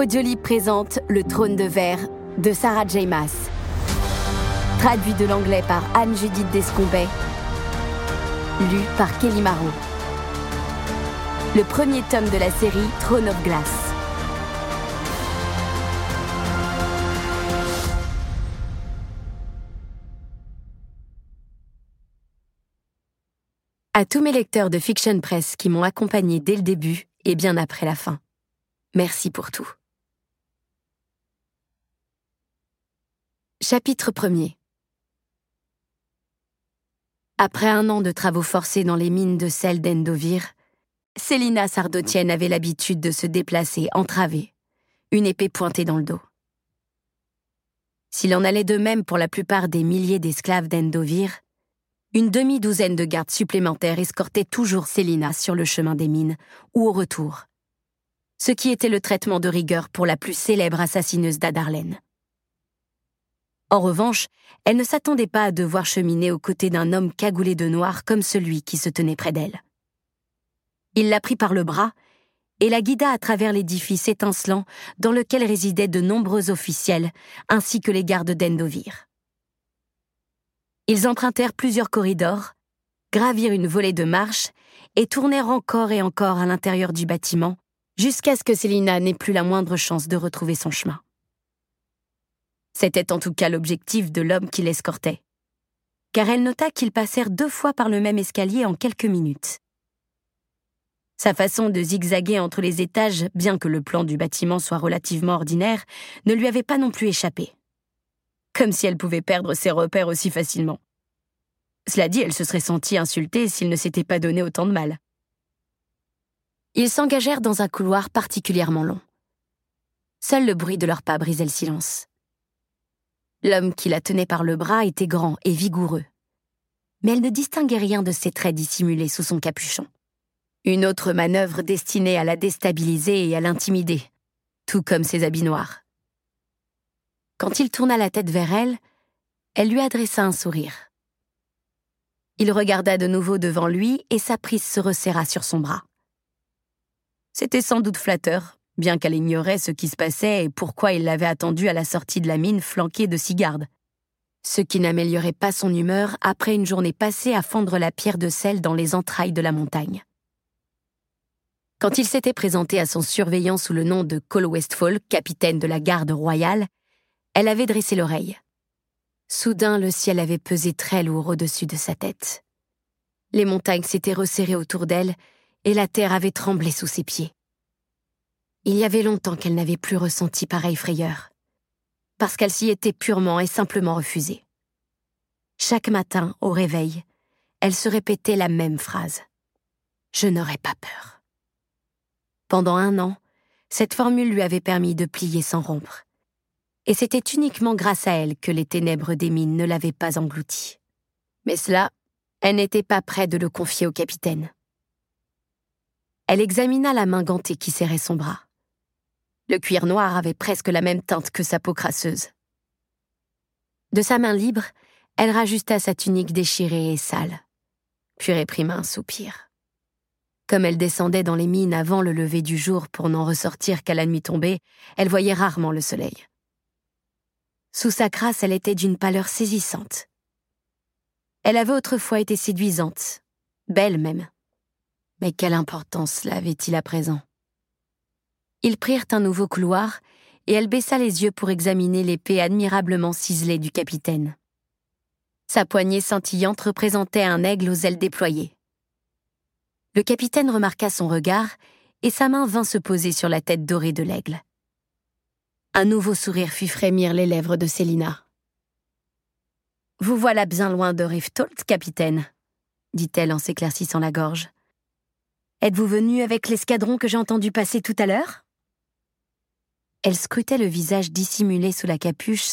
Audiolib présente Le Trône de Verre de Sarah J. Maas. Traduit de l'anglais par Anne-Judith Descombet. Lu par Kelly Marot. Le premier tome de la série Throne of Glass. À tous mes lecteurs de Fiction Press qui m'ont accompagné dès le début et bien après la fin. Merci pour tout. Chapitre 1er. Après un an de travaux forcés dans les mines de sel d'Endovir, Célina Sardotienne avait l'habitude de se déplacer entravée, une épée pointée dans le dos. S'il en allait de même pour la plupart des milliers d'esclaves d'Endovir, une demi-douzaine de gardes supplémentaires escortaient toujours Célina sur le chemin des mines ou au retour, ce qui était le traitement de rigueur pour la plus célèbre assassineuse d'Adarlen. En revanche, elle ne s'attendait pas à devoir cheminer aux côtés d'un homme cagoulé de noir comme celui qui se tenait près d'elle. Il la prit par le bras et la guida à travers l'édifice étincelant dans lequel résidaient de nombreux officiels ainsi que les gardes d'Endovir. Ils empruntèrent plusieurs corridors, gravirent une volée de marches et tournèrent encore et encore à l'intérieur du bâtiment jusqu'à ce que Célina n'ait plus la moindre chance de retrouver son chemin. C'était en tout cas l'objectif de l'homme qui l'escortait, car elle nota qu'ils passèrent 2 fois par le même escalier en quelques minutes. Sa façon de zigzaguer entre les étages, bien que le plan du bâtiment soit relativement ordinaire, ne lui avait pas non plus échappé. Comme si elle pouvait perdre ses repères aussi facilement. Cela dit, elle se serait sentie insultée s'il ne s'était pas donné autant de mal. Ils s'engagèrent dans un couloir particulièrement long. Seul le bruit de leurs pas brisait le silence. L'homme qui la tenait par le bras était grand et vigoureux, mais elle ne distinguait rien de ses traits dissimulés sous son capuchon. Une autre manœuvre destinée à la déstabiliser et à l'intimider, tout comme ses habits noirs. Quand il tourna la tête vers elle, elle lui adressa un sourire. Il regarda de nouveau devant lui et sa prise se resserra sur son bras. C'était sans doute flatteur, bien qu'elle ignorait ce qui se passait et pourquoi il l'avait attendue à la sortie de la mine flanquée de 6 gardes. Ce qui n'améliorait pas son humeur après une journée passée à fendre la pierre de sel dans les entrailles de la montagne. Quand il s'était présenté à son surveillant sous le nom de Cole Westfall, capitaine de la garde royale, elle avait dressé l'oreille. Soudain, le ciel avait pesé très lourd au-dessus de sa tête. Les montagnes s'étaient resserrées autour d'elle et la terre avait tremblé sous ses pieds. Il y avait longtemps qu'elle n'avait plus ressenti pareille frayeur, parce qu'elle s'y était purement et simplement refusée. Chaque matin, au réveil, elle se répétait la même phrase. « Je n'aurai pas peur ». Pendant 1 an, cette formule lui avait permis de plier sans rompre. Et c'était uniquement grâce à elle que les ténèbres des mines ne l'avaient pas engloutie. Mais cela, elle n'était pas prête de le confier au capitaine. Elle examina la main gantée qui serrait son bras. Le cuir noir avait presque la même teinte que sa peau crasseuse. De sa main libre, elle rajusta sa tunique déchirée et sale, puis réprima un soupir. Comme elle descendait dans les mines avant le lever du jour pour n'en ressortir qu'à la nuit tombée, elle voyait rarement le soleil. Sous sa crasse, elle était d'une pâleur saisissante. Elle avait autrefois été séduisante, belle même. Mais quelle importance cela avait-il à présent? Ils prirent un nouveau couloir, et elle baissa les yeux pour examiner l'épée admirablement ciselée du capitaine. Sa poignée scintillante représentait un aigle aux ailes déployées. Le capitaine remarqua son regard, et sa main vint se poser sur la tête dorée de l'aigle. Un nouveau sourire fit frémir les lèvres de Célina. « Vous voilà bien loin de Riftholt, capitaine, » dit-elle en s'éclaircissant la gorge. « Êtes-vous venu avec l'escadron que j'ai entendu passer tout à l'heure ?» Elle scrutait le visage dissimulé sous la capuche